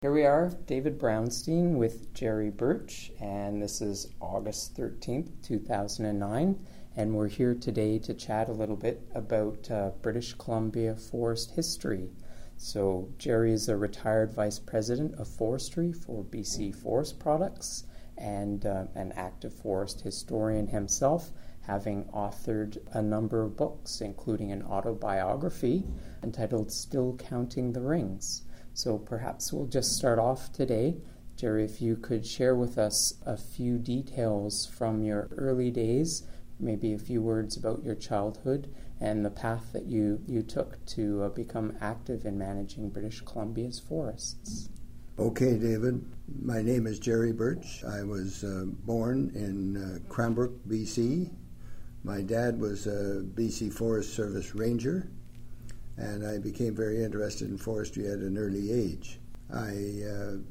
Here we are, David Brownstein with Jerry Birch, and this is August 13th, 2009, and we're here today to chat a little bit about British Columbia forest history. So Jerry is a retired Vice President of Forestry for BC Forest Products and an active forest historian himself, having authored a number of books, including an autobiography entitled Still Counting the Rings. So perhaps we'll just start off today. Jerry, if you could share with us a few details from your early days, maybe a few words about your childhood and the path that you took to become active in managing British Columbia's forests. Okay, David. My name is Jerry Birch. I was born in Cranbrook, BC. My dad was a BC Forest Service ranger, and I became very interested in forestry at an early age. I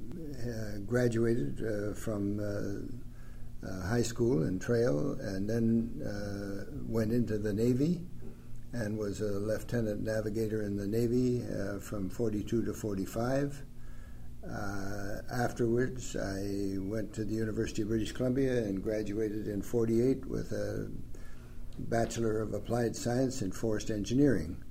graduated from high school in Trail and then went into the Navy and was a lieutenant navigator in the Navy from 42 to 45. Afterwards, I went to the University of British Columbia and graduated in 48 with a Bachelor of Applied Science in Forest Engineering.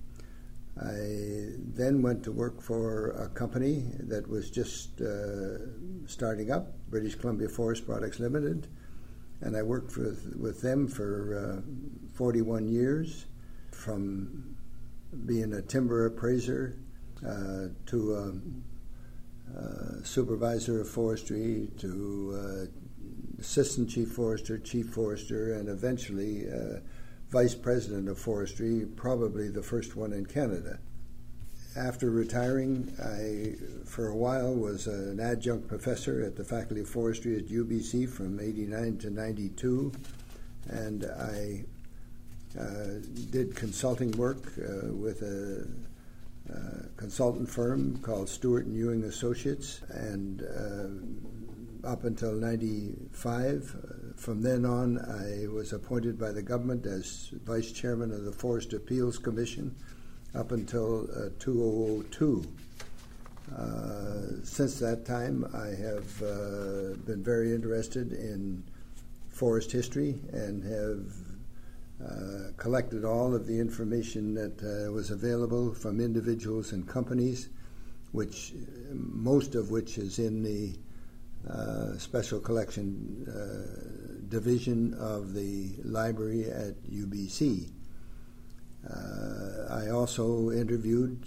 I then went to work for a company that was just starting up, British Columbia Forest Products Limited, and I worked with them for 41 years, from being a timber appraiser to supervisor of forestry to assistant chief forester, and eventually vice president of forestry, probably the first one in Canada. After retiring, I, for a while, was an adjunct professor at the Faculty of Forestry at UBC from 89 to 92, and I did consulting work with a consultant firm called Stewart and Ewing Associates, and up until 95. From then on, I was appointed by the government as vice chairman of the Forest Appeals Commission up until 2002. Since that time, I have been very interested in forest history and have collected all of the information that was available from individuals and companies, which most of which is in the Special Collection Division of the library at UBC. I also interviewed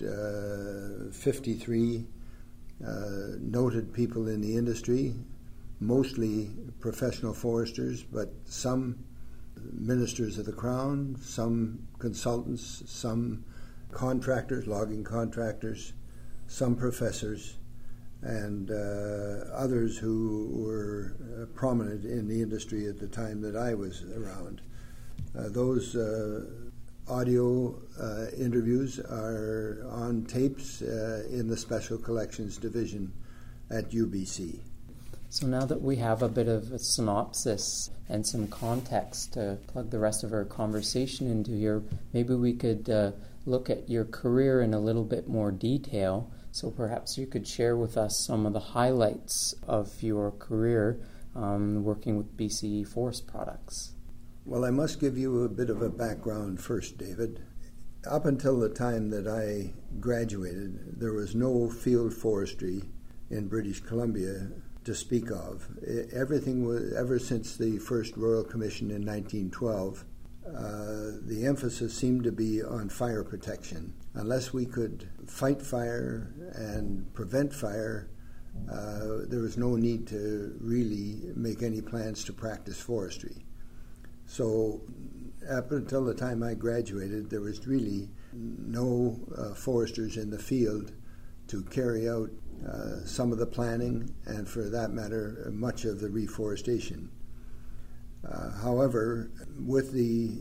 53 noted people in the industry, mostly professional foresters, but some ministers of the Crown, some consultants, some contractors, logging contractors, some professors, and others who were prominent in the industry at the time that I was around. Those audio interviews are on tapes in the Special Collections Division at UBC. So now that we have a bit of a synopsis and some context to plug the rest of our conversation into here, maybe we could look at your career in a little bit more detail. So perhaps you could share with us some of the highlights of your career working with BC Forest Products. Well, I must give you a bit of a background first, David. Up until the time that I graduated, there was no field forestry in British Columbia to speak of. Everything was, ever since the first Royal Commission in 1912, the emphasis seemed to be on fire protection. Unless we could fight fire and prevent fire, there was no need to really make any plans to practice forestry. So up until the time I graduated, there was really no foresters in the field to carry out some of the planning and, for that matter, much of the reforestation. However, with the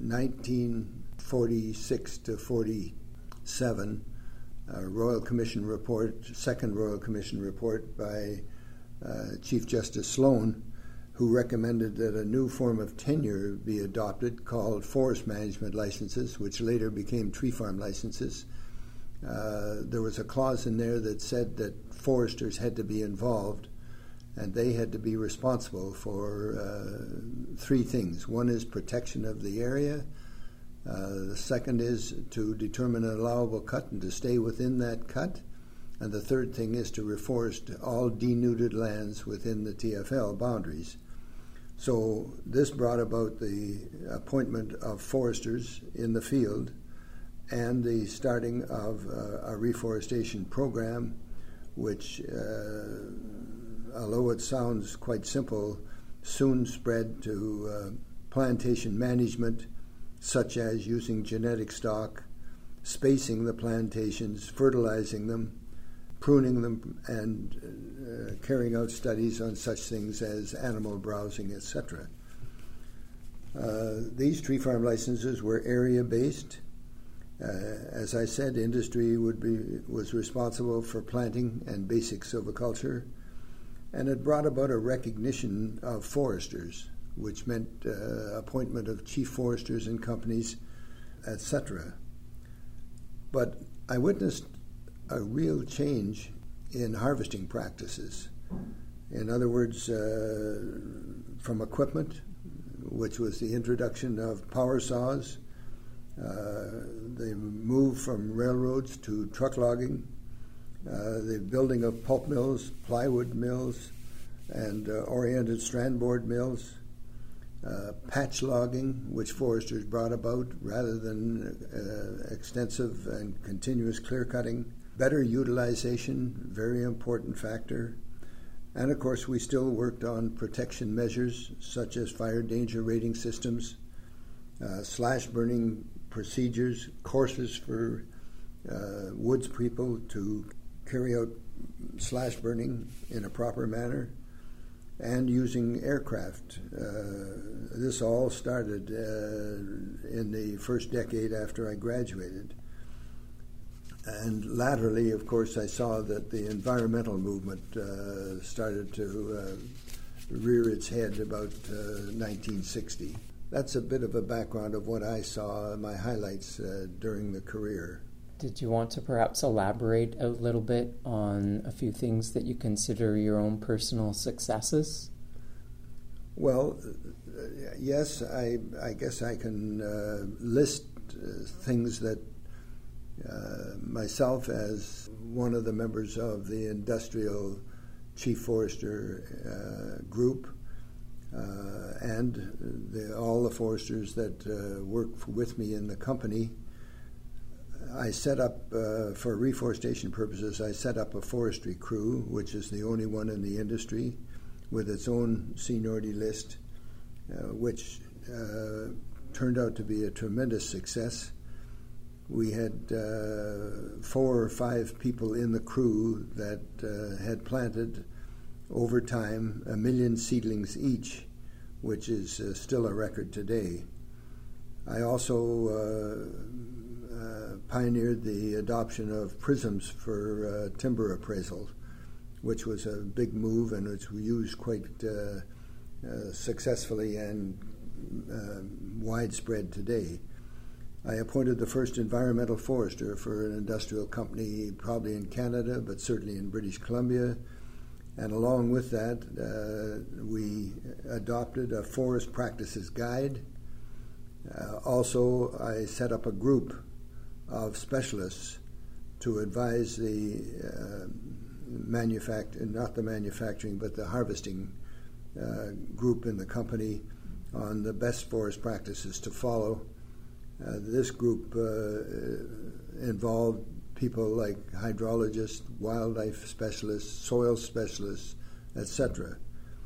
1946 to 47 Royal Commission report, second Royal Commission report by Chief Justice Sloan, who recommended that a new form of tenure be adopted called forest management licenses, which later became tree farm licenses, there was a clause in there that said that foresters had to be involved, and they had to be responsible for three things. One is protection of the area. The second is to determine an allowable cut and to stay within that cut. And the third thing is to reforest all denuded lands within the TFL boundaries. So this brought about the appointment of foresters in the field and the starting of a reforestation program, which, although it sounds quite simple, soon spread to plantation management, such as using genetic stock, spacing the plantations, fertilizing them, pruning them, and carrying out studies on such things as animal browsing, etc. These tree farm licenses were area-based. As I said, industry was responsible for planting and basic silviculture, and it brought about a recognition of foresters, which meant appointment of chief foresters in companies, etc. But I witnessed a real change in harvesting practices. In other words, from equipment, which was the introduction of power saws, the move from railroads to truck logging, the building of pulp mills, plywood mills, and oriented strand board mills, patch logging, which foresters brought about rather than extensive and continuous clear cutting, better utilization, very important factor. And of course, we still worked on protection measures such as fire danger rating systems, slash burning procedures, courses for woods people to carry out slash burning in a proper manner, and using aircraft. This all started in the first decade after I graduated. And laterally, of course, I saw that the environmental movement started to rear its head about 1960. That's a bit of a background of what I saw, my highlights during the career. Did you want to perhaps elaborate a little bit on a few things that you consider your own personal successes? Well, yes, I guess I can list things that myself, as one of the members of the industrial chief forester group, and all the foresters that work with me in the company, I set up, for reforestation purposes, I set up a forestry crew, which is the only one in the industry, with its own seniority list, which turned out to be a tremendous success. We had 4 or 5 people in the crew that had planted over time 1 million seedlings each, which is still a record today. I also pioneered the adoption of prisms for timber appraisal, which was a big move and which we used quite successfully and widespread today. I appointed the first environmental forester for an industrial company, probably in Canada, but certainly in British Columbia. And along with that, we adopted a forest practices guide. Also, I set up a group of specialists to advise the not the manufacturing, but the harvesting group in the company on the best forest practices to follow. This group involved people like hydrologists, wildlife specialists, soil specialists, etc.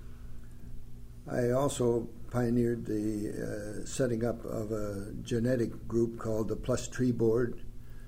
I also pioneered the setting up of a genetic group called the Plus Tree Board,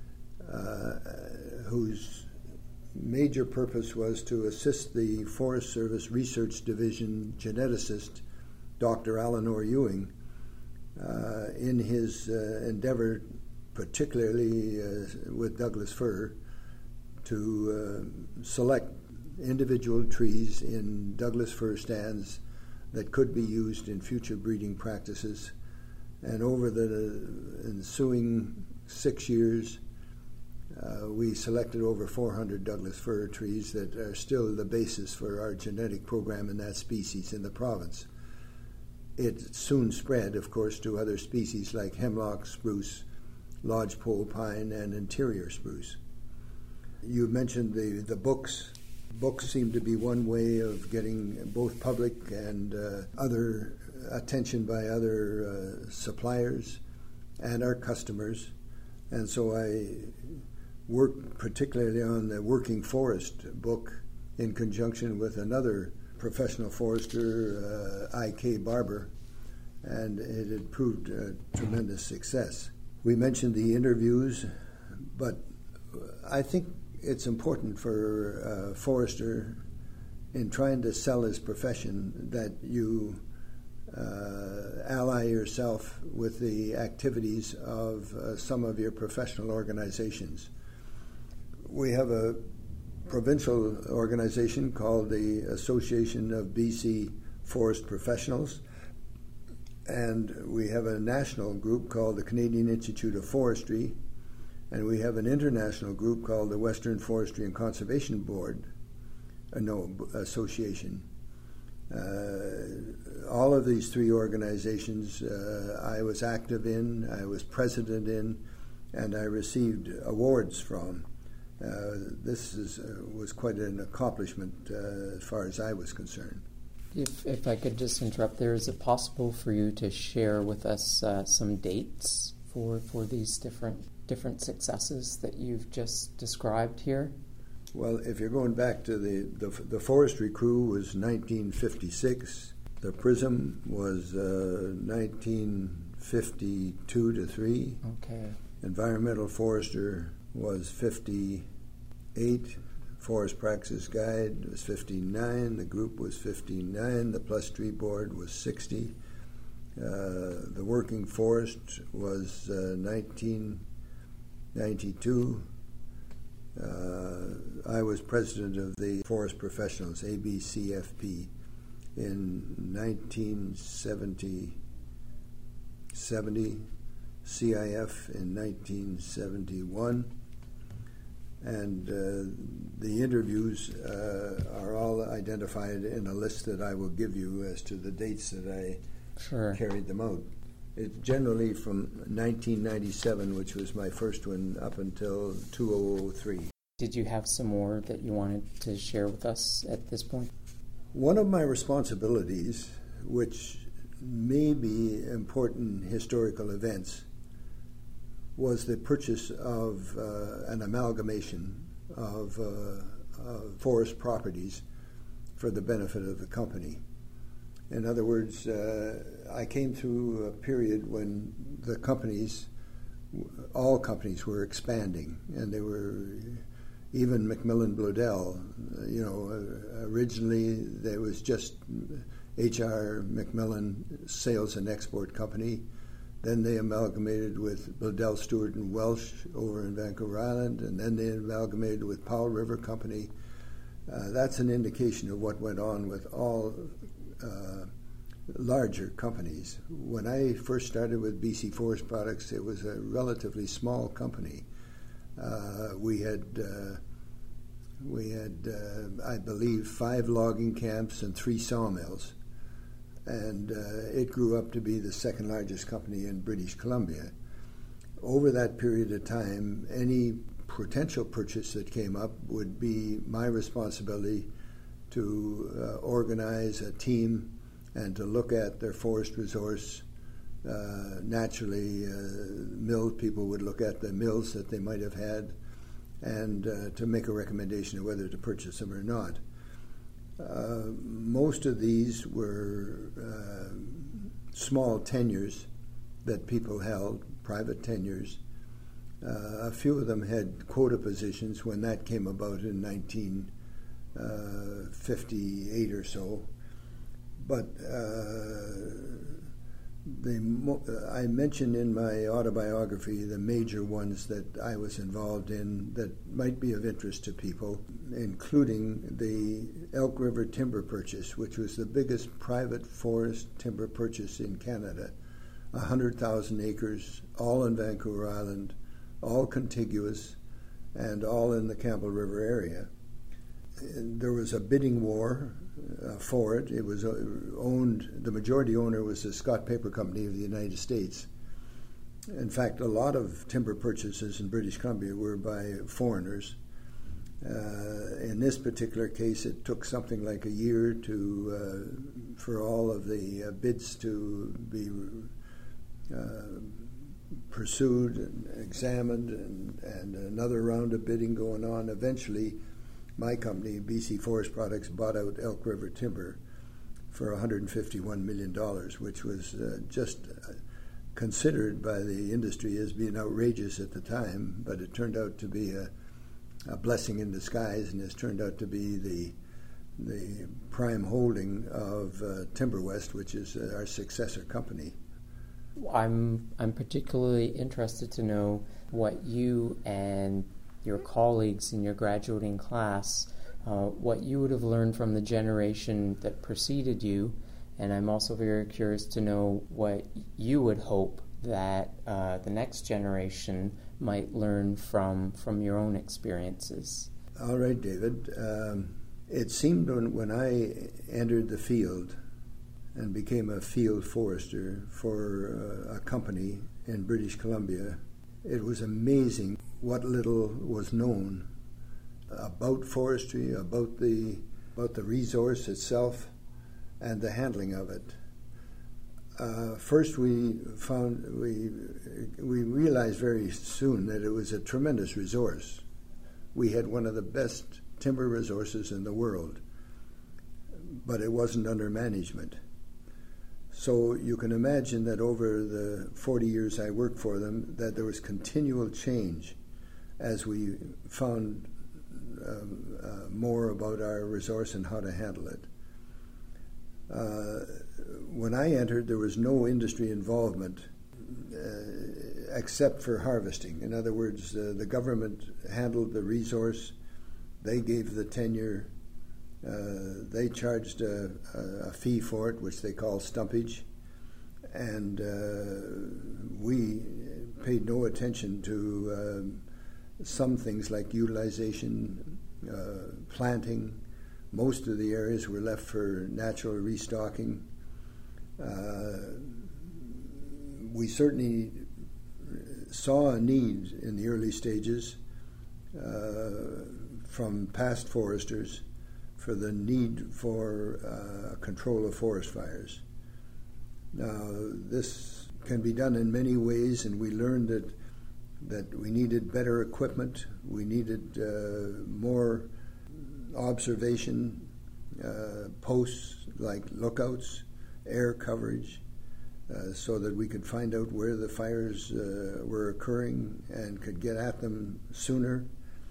whose major purpose was to assist the Forest Service Research Division geneticist, Dr. Alanor Ewing, in his endeavor, particularly with Douglas fir, to select individual trees in Douglas fir stands that could be used in future breeding practices. And over the ensuing 6 years, We selected over 400 Douglas fir trees that are still the basis for our genetic program in that species in the province. It soon spread, of course, to other species like hemlock, spruce, lodgepole pine, and interior spruce. You mentioned the books. Books seem to be one way of getting both public and other attention by other suppliers and our customers. And so I worked particularly on the Working Forest book in conjunction with another professional forester, I.K. Barber, and it had proved a tremendous success. We mentioned the interviews, but I think it's important for a forester in trying to sell his profession that you ally yourself with the activities of some of your professional organizations. We have a provincial organization called the Association of BC Forest Professionals, and we have a national group called the Canadian Institute of Forestry, and we have an international group called the Western Forestry and Conservation Board, Association. All of these three organizations I was active in, I was president in, and I received awards from. This was quite an accomplishment as far as I was concerned. If I could just interrupt there, is it possible for you to share with us some dates for these different successes that you've just described here? Well, if you're going back to the forestry crew was 1956, the Prism was 1952 to 3. Okay. Environmental Forester was 58. Forest Practices Guide was 59. The group was 59. The Plus Tree Board was 60. The Working Forest was 1992. I was president of the Forest Professionals, ABCFP, in 1970, CIF in 1971, and the interviews are all identified in a list that I will give you as to the dates that I carried them out. It's generally from 1997, which was my first one, up until 2003. Did you have some more that you wanted to share with us at this point? One of my responsibilities, which may be important historical events, was the purchase of an amalgamation of forest properties for the benefit of the company. In other words, I came through a period when the companies, all companies were expanding, and they were, even Macmillan Bloedel, originally there was just H.R. Macmillan Sales and Export Company. Then they amalgamated with Bloedel, Stewart and Welsh over in Vancouver Island, and then they amalgamated with Powell River Company. That's an indication of what went on with all larger companies. When I first started with BC Forest Products, it was a relatively small company. We had, I believe, 5 logging camps and 3 sawmills, and it grew up to be the second largest company in British Columbia. Over that period of time, any potential purchase that came up would be my responsibility to organize a team and to look at their forest resource. Naturally, mill people would look at the mills that they might have had and to make a recommendation of whether to purchase them or not. Most of these were small tenures that people held, private tenures. A few of them had quota positions when that came about in 1958 or so. But I mentioned in my autobiography the major ones that I was involved in that might be of interest to people, including the Elk River timber purchase, which was the biggest private forest timber purchase in Canada. 100,000 acres, all on Vancouver Island, all contiguous, and all in the Campbell River area. There was a bidding war for it. It was owned, the majority owner was the Scott Paper Company of the United States. In fact, a lot of timber purchases in British Columbia were by foreigners. In this particular case, it took something like a year for all of the bids to be pursued and examined, and another round of bidding going on. Eventually, my company, BC Forest Products, bought out Elk River Timber for $151 million, which was just considered by the industry as being outrageous at the time, but it turned out to be a blessing in disguise, and has turned out to be the prime holding of Timber West, which is our successor company. I'm particularly interested to know what you and your colleagues in your graduating class, what you would have learned from the generation that preceded you, and I'm also very curious to know what you would hope that the next generation might learn from your own experiences. All right, David. It seemed when I entered the field and became a field forester for a company in British Columbia, it was amazing what little was known about forestry, about the resource itself, and the handling of it. First, we realized very soon that it was a tremendous resource. We had one of the best timber resources in the world, but it wasn't under management. So you can imagine that over the 40 years I worked for them, that there was continual change as we found more about our resource and how to handle it. When I entered, there was no industry involvement except for harvesting. In other words, the government handled the resource. They gave the tenure. They charged a fee for it, which they call stumpage, and we paid no attention to some things like utilization, planting. Most of the areas were left for natural restocking. We certainly saw a need in the early stages from past foresters for the need for control of forest fires. Now, this can be done in many ways, and we learned that we needed better equipment, we needed more observation posts like lookouts, air coverage, so that we could find out where the fires were occurring and could get at them sooner,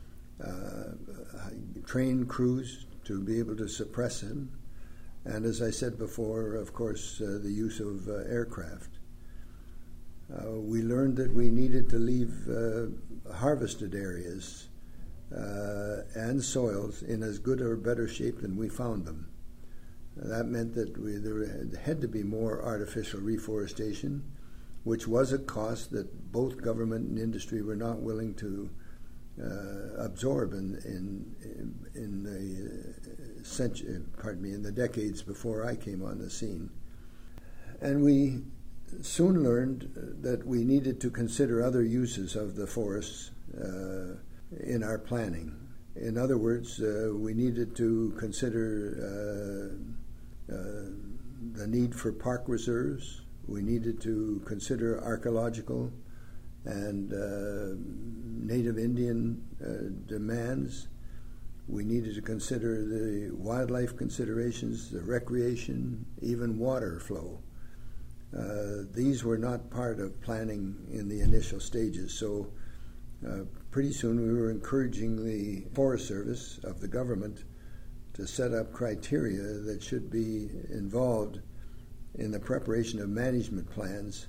train crews to be able to suppress them, and as I said before, of course, the use of aircraft. We learned that we needed to leave harvested areas and soils in as good or better shape than we found them. That meant that there had to be more artificial reforestation, which was a cost that both government and industry were not willing to absorb in the decades before I came on the scene. And we soon learned that we needed to consider other uses of the forests in our planning. In other words, we needed to consider the need for park reserves. We needed to consider archaeological and Native Indian demands. We needed to consider the wildlife considerations, the recreation, even water flow. These were not part of planning in the initial stages, so pretty soon we were encouraging the Forest Service of the government to set up criteria that should be involved in the preparation of management plans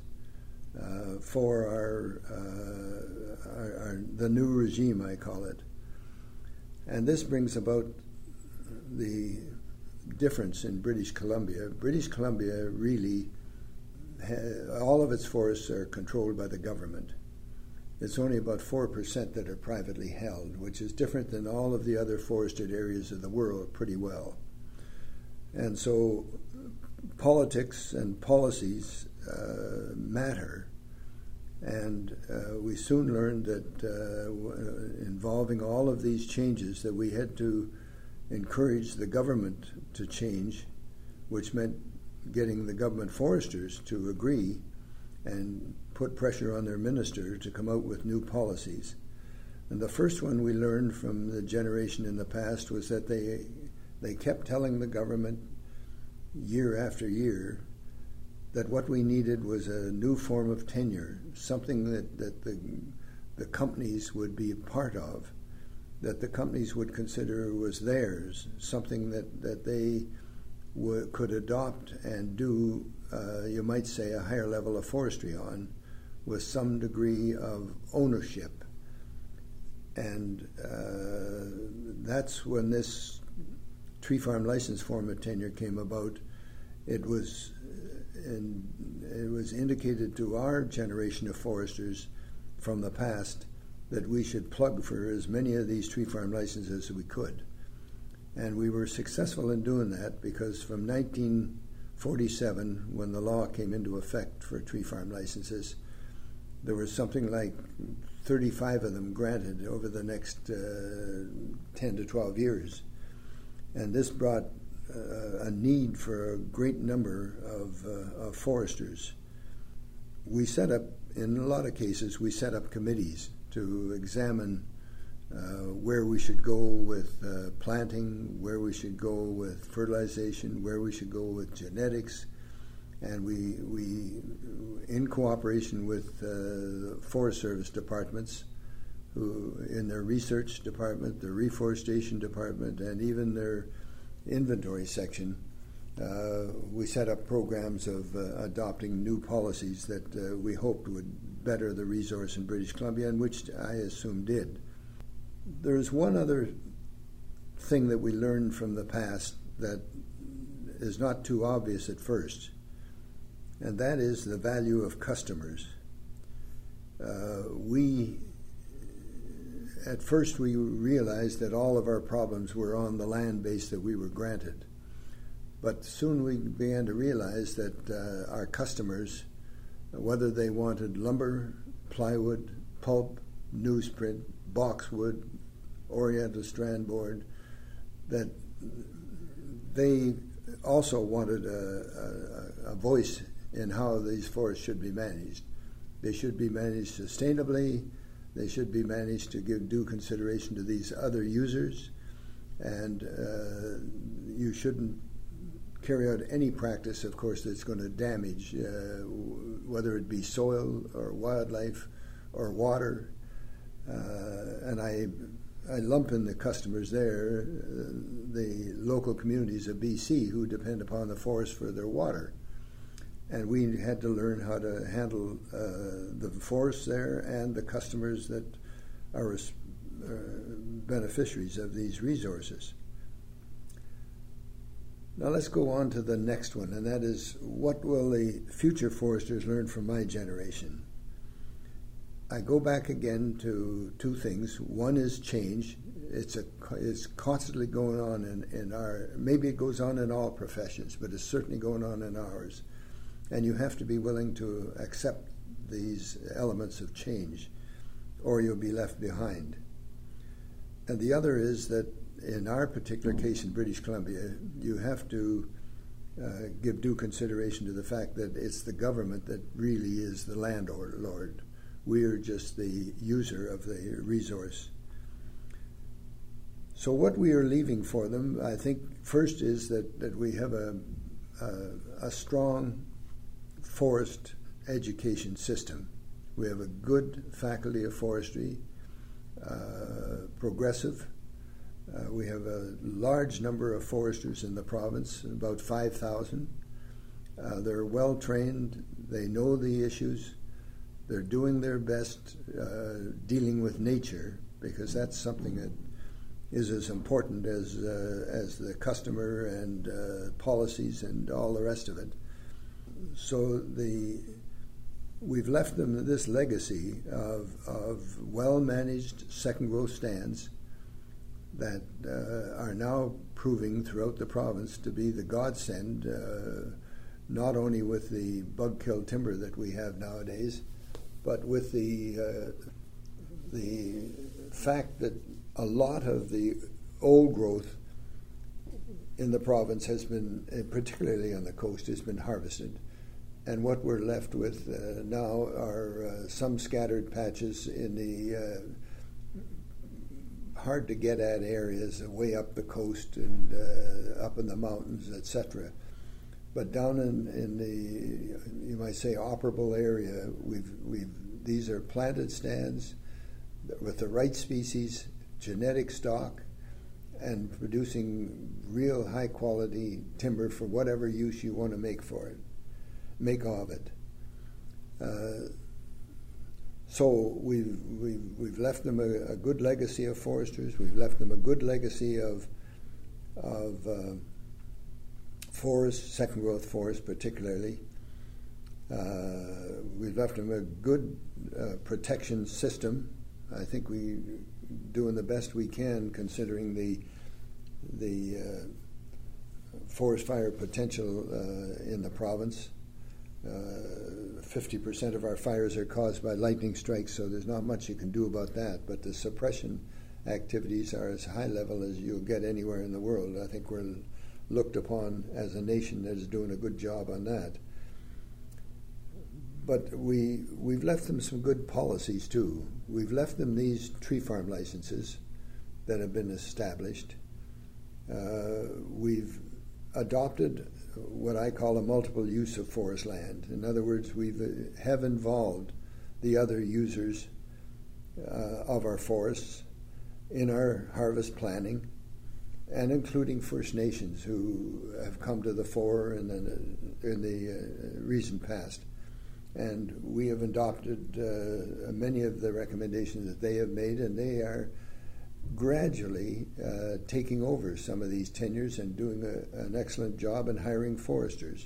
for the new regime, I call it. And this brings about the difference in British Columbia. British Columbia really, all of its forests are controlled by the government. it's only about 4% that are privately held, which is different than all of the other forested areas of the world pretty well. And so politics and policies matter. And we soon learned that involving all of these changes, that we had to encourage the government to change, which meant getting the government foresters to agree and put pressure on their minister to come out with new policies. And the first one we learned from the generation in the past was that they kept telling the government year after year that what we needed was a new form of tenure, something that the companies would be a part of, that the companies would consider was theirs, something that they could adopt and do, you might say, a higher level of forestry on, with some degree of ownership. And that's when this tree farm license form of tenure came about. It was indicated to our generation of foresters from the past that we should plug for as many of these tree farm licenses as we could. And we were successful in doing that, because from 1947, when the law came into effect for tree farm licenses, there was something like 35 of them granted over the next 10 to 12 years. And this brought a need for a great number of foresters. We set up, in a lot of cases, we set up committees to examine where we should go with planting, where we should go with fertilization, where we should go with genetics. And we in cooperation with Forest Service departments, who in their research department, their reforestation department, and even their inventory section, we set up programs of adopting new policies that we hoped would better the resource in British Columbia, and which I assume did. There's one other thing that we learned from the past that is not too obvious at first, and that is the value of customers. At first we realized that all of our problems were on the land base that we were granted. But soon we began to realize that our customers, whether they wanted lumber, plywood, pulp, newsprint, boxwood, oriental strand board, that they also wanted a voice in how these forests should be managed. They should be managed sustainably. They should be managed to give due consideration to these other users, and you shouldn't carry out any practice, of course, that's going to damage, whether it be soil or wildlife or water. And I lump in the customers there the local communities of BC who depend upon the forest for their water. And we had to learn how to handle the forests there and the customers that are beneficiaries of these resources. Now let's go on to the next one, and that is, what will the future foresters learn from my generation? I go back again to two things. One is change. It's constantly going on in our, maybe it goes on in all professions, but it's certainly going on in ours. And you have to be willing to accept these elements of change, or you'll be left behind. And the other is that in our particular case in British Columbia, you have to give due consideration to the fact that it's the government that really is the landlord. We are just the user of the resource. So what we are leaving for them, I think, first is that we have a strong forest education system. We have a good faculty of forestry, progressive. We have a large number of foresters in the province, about 5,000. They're well trained, they know the issues, they're doing their best dealing with nature, because that's something that is as important as the customer and policies and all the rest of it. So we've left them this legacy of well-managed second-growth stands that are now proving throughout the province to be the godsend, not only with the bug-killed timber that we have nowadays, but with the fact that a lot of the old growth in the province has been, particularly on the coast, has been harvested. And what we're left with now are some scattered patches in the hard to get at areas way up the coast and up in the mountains, etc. But down in the, you might say, operable area, these are planted stands with the right species, genetic stock, and producing real high quality timber for whatever use you want to make of it. So we've left them a good legacy of foresters. We've left them a good legacy of forests, second growth forests particularly. We've left them a good protection system. I think we're doing the best we can considering the forest fire potential in the province. 50% of our fires are caused by lightning strikes, so there's not much you can do about that. But the suppression activities are as high level as you'll get anywhere in the world. I think we're looked upon as a nation that is doing a good job on that. But we've left them some good policies too. We've left them these tree farm licenses that have been established. We've adopted what I call a multiple use of forest land. In other words, we have involved the other users of our forests in our harvest planning, and including First Nations who have come to the fore in the recent past. And we have adopted many of the recommendations that they have made, and they are gradually taking over some of these tenures and doing an excellent job in hiring foresters.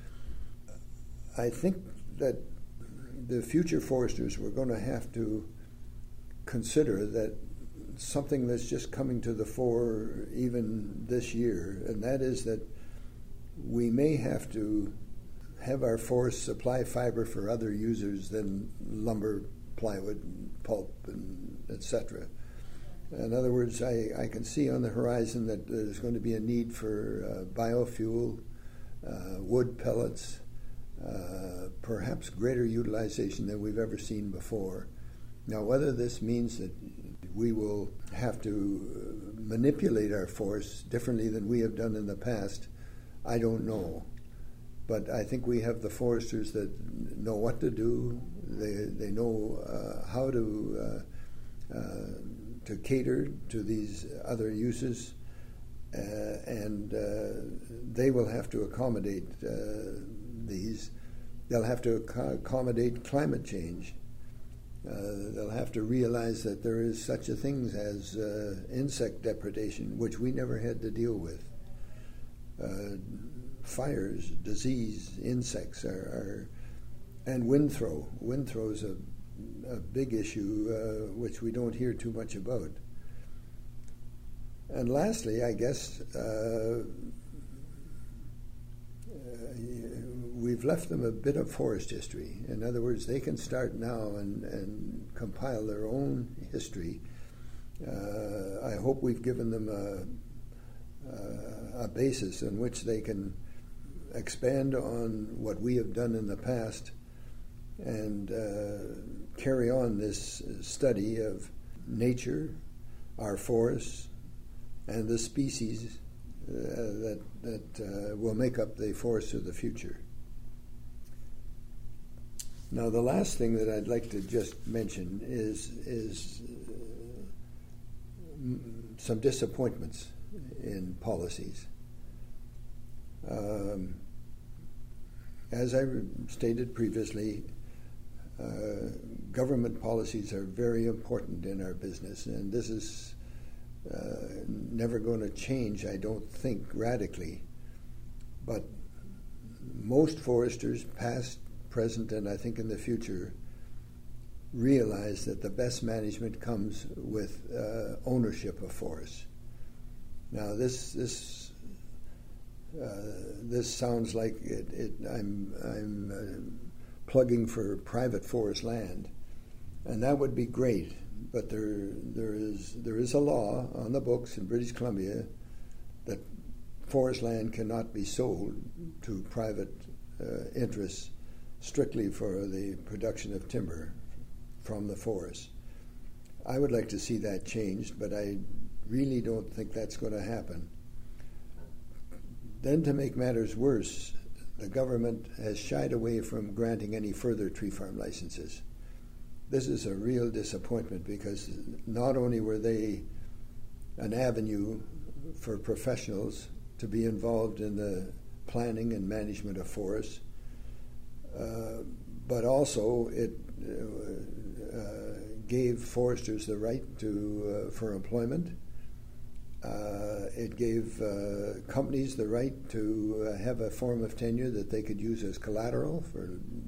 I think that the future foresters were going to have to consider that something that's just coming to the fore even this year, and that is that we may have to have our forests supply fiber for other users than lumber, plywood, pulp, and etc. In other words, I can see on the horizon that there's going to be a need for biofuel, wood pellets, perhaps greater utilization than we've ever seen before. Now, whether this means that we will have to manipulate our forests differently than we have done in the past, I don't know. But I think we have the foresters that know what to do. They know how to cater to these other uses, and they will have to accommodate these. They'll have to accommodate climate change. They'll have to realize that there is such a thing as insect depredation, which we never had to deal with. Fires, disease, insects and wind throw. Wind throw is a big issue which we don't hear too much about. And lastly, I guess we've left them a bit of forest history. In other words, they can start now and compile their own history. I hope we've given them a basis in which they can expand on what we have done in the past and carry on this study of nature, our forests, and the species that will make up the forests of the future. Now, the last thing that I'd like to just mention is some disappointments in policies. As I stated previously, government policies are very important in our business, and this is never going to change, I don't think, radically. But most foresters, past, present, and I think in the future, realize that the best management comes with ownership of forests. Now, this sounds like I'm plugging for private forest land, and that would be great. But there is a law on the books in British Columbia that forest land cannot be sold to private interests strictly for the production of timber from the forest. I would like to see that changed, but I really don't think that's going to happen. Then, to make matters worse, the government has shied away from granting any further tree farm licenses. This is a real disappointment, because not only were they an avenue for professionals to be involved in the planning and management of forests, but also it gave foresters the right for employment. It gave companies the right to have a form of tenure that they could use as collateral for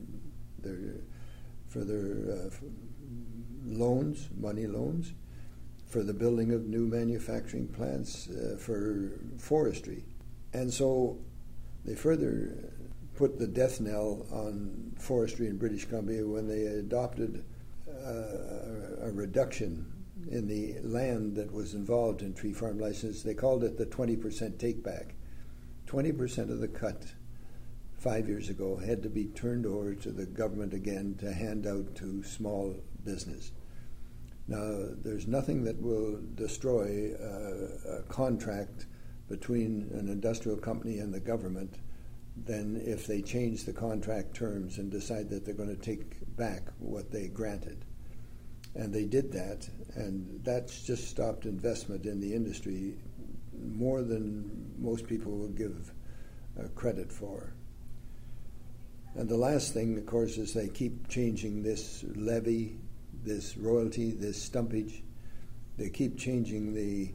their loans, money loans, for the building of new manufacturing plants, for forestry. And so they further put the death knell on forestry in British Columbia when they adopted a reduction in the land that was involved in tree farm license. They called it the 20% take-back. 20% of the cut 5 years ago had to be turned over to the government again to hand out to small business. Now, there's nothing that will destroy a contract between an industrial company and the government than if they change the contract terms and decide that they're going to take back what they granted. And they did that, and that's just stopped investment in the industry more than most people will give credit for. And the last thing, of course, is they keep changing this levy, this royalty, this stumpage. They keep changing the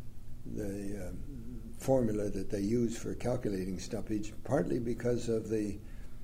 formula that they use for calculating stumpage, partly because of the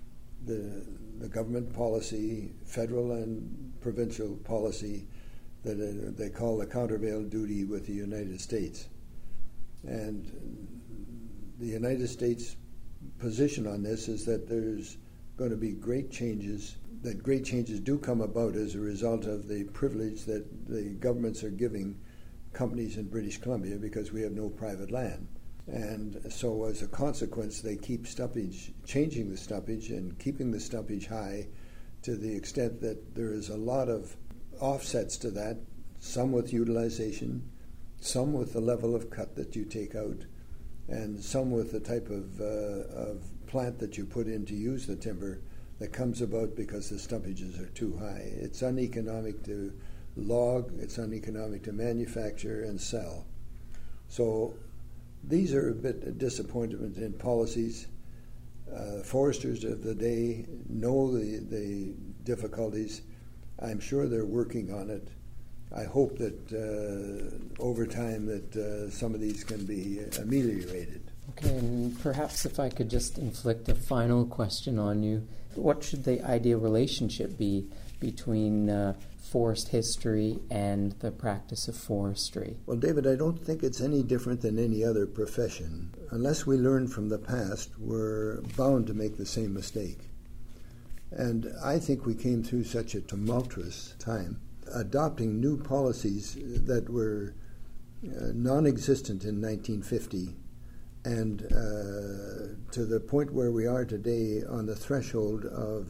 government policy, federal and provincial policy, that they call the countervail duty with the United States. And the United States' position on this is that there's going to be great changes do come about as a result of the privilege that the governments are giving companies in British Columbia because we have no private land. And so as a consequence, they keep stumpage, changing the stumpage and keeping the stumpage high to the extent that there is a lot of offsets to that, some with utilization, some with the level of cut that you take out, and some with the type of plant that you put in to use the timber that comes about because the stumpages are too high. It's uneconomic to log, it's uneconomic to manufacture and sell. So these are a bit of disappointment in policies. Foresters of the day know the difficulties. I'm sure they're working on it. I hope that over time that some of these can be ameliorated. Okay, and perhaps if I could just inflict a final question on you, what should the ideal relationship be between forest history and the practice of forestry? Well, David, I don't think it's any different than any other profession. Unless we learn from the past, we're bound to make the same mistake. And I think we came through such a tumultuous time, adopting new policies that were non-existent in 1950, and to the point where we are today on the threshold of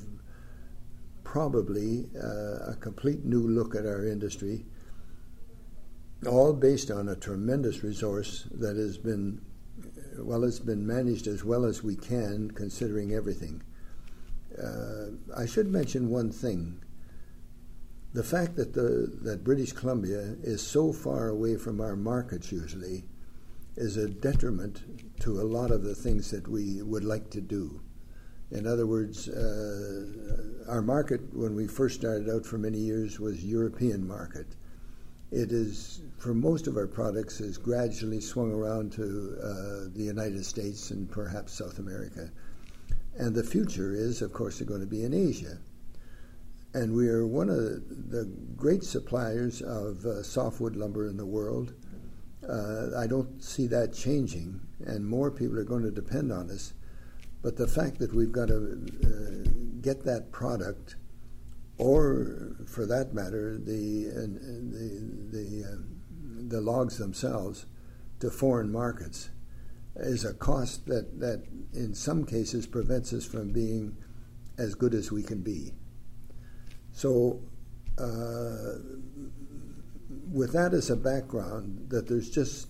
probably a complete new look at our industry, all based on a tremendous resource that has been, well, it's been managed as well as we can, considering everything. I should mention one thing. The fact that that British Columbia is so far away from our markets usually is a detriment to a lot of the things that we would like to do. In other words, our market, when we first started out for many years, was European market. It is, for most of our products, has gradually swung around to the United States and perhaps South America. And the future is, of course, going to be in Asia. And we are one of the great suppliers of softwood lumber in the world. I don't see that changing, and more people are going to depend on us. But the fact that we've got to get that product, or for that matter, the logs themselves, to foreign markets, is a cost that in some cases prevents us from being as good as we can be. So with that as a background, that there's just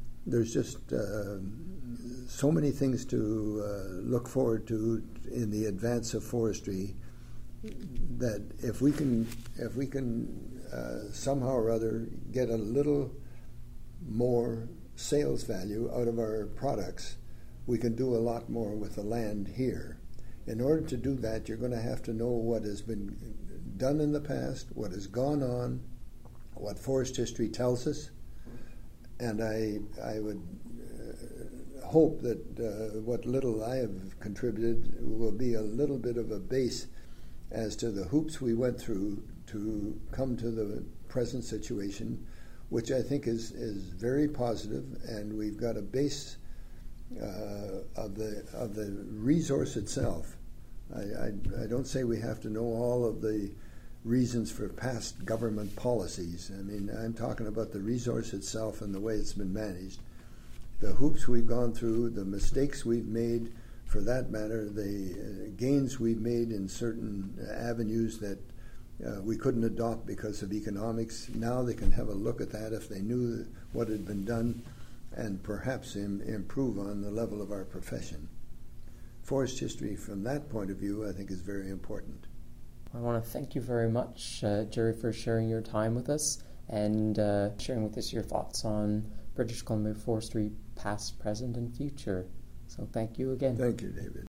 so many things to look forward to in the advance of forestry, that if we can somehow or other get a little more sales value out of our products, we can do a lot more with the land here. In order to do that, you're going to have to know what has been done in the past, what has gone on, what forest history tells us, and I would hope that what little I have contributed will be a little bit of a base as to the hoops we went through to come to the present situation, which I think is very positive, and we've got a base of the resource itself. I don't say we have to know all of the reasons for past government policies. I mean, I'm talking about the resource itself and the way it's been managed. The hoops we've gone through, the mistakes we've made, for that matter, the gains we've made in certain avenues that we couldn't adopt because of economics. Now they can have a look at that if they knew what had been done, and perhaps improve on the level of our profession. Forest history from that point of view, I think, is very important. I want to thank you very much, Jerry, for sharing your time with us and sharing with us your thoughts on British Columbia forestry, past, present, and future. So thank you again. Thank you, David.